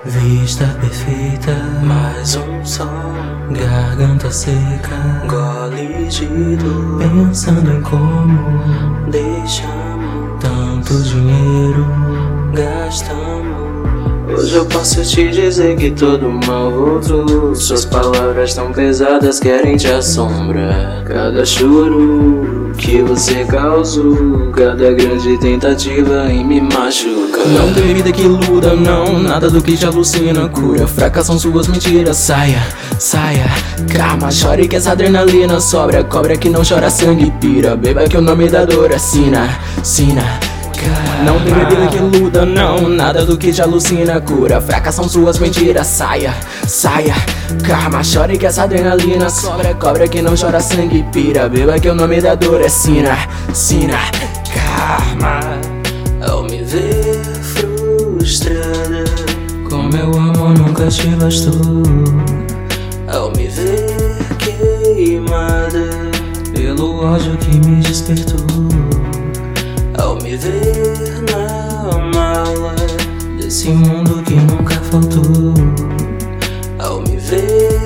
Vista perfeita, mais um som. Garganta seca, gole de dor. Pensando em como deixamos tanto dinheiro, gastamos. Hoje eu posso te dizer que todo mal voltou. Suas palavras tão pesadas querem te assombrar. Cada choro que você causou, cada grande tentativa em me machucar. Não tem vida que iluda, não, nada do que te alucina cura. Fracassam suas mentiras, saia, saia. Calma, chore que essa adrenalina sobra. Cobra que não chora sangue pira. Beba que o nome da dor é sina, sina. Não tem bebida que iluda, não, nada do que te alucina cura. Fracassam suas mentiras, saia, saia. Calma, chore que essa adrenalina sobra. Cobra que não chora sangue pira. Beba que o nome da dor é sina, sina. Calma. Ao me ver frustrada, como eu amo nunca te bastou. Ao me ver queimada pelo ódio que me despertou. Ao me ver na mala desse mundo que nunca faltou. Ao me ver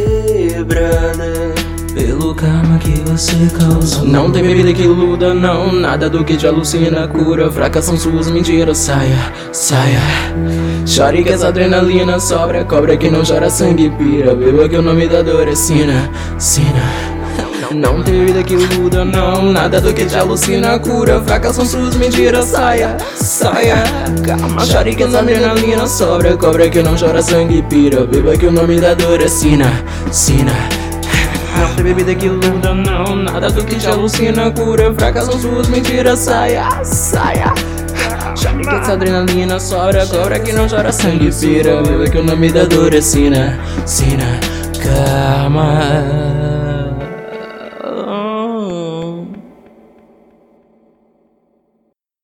quebrada pelo karma que você causou. Não tem bebida que iluda, não, nada do que te alucina cura. Fracassam suas mentiras, saia, saia. Chore que essa adrenalina sobra. Cobra que não chora sangue pira. Beba que o nome da dor é sina, sina. Não tem vida que iluda, não, nada do que te alucina cura. Fracassam suas mentiras, saia, saia. Calma, chore que essa adrenalina sobra. Cobra que não chora sangue pira. Beba que o nome da dor é sina, sina. Não tem bebida que iluda, não, nada do que te alucina cura. Fracassam suas mentiras, saia, saia. Chore que essa adrenalina sobra. Cobra que não chora sangue pira. Beba que o nome da dor é sina, sina. Calma.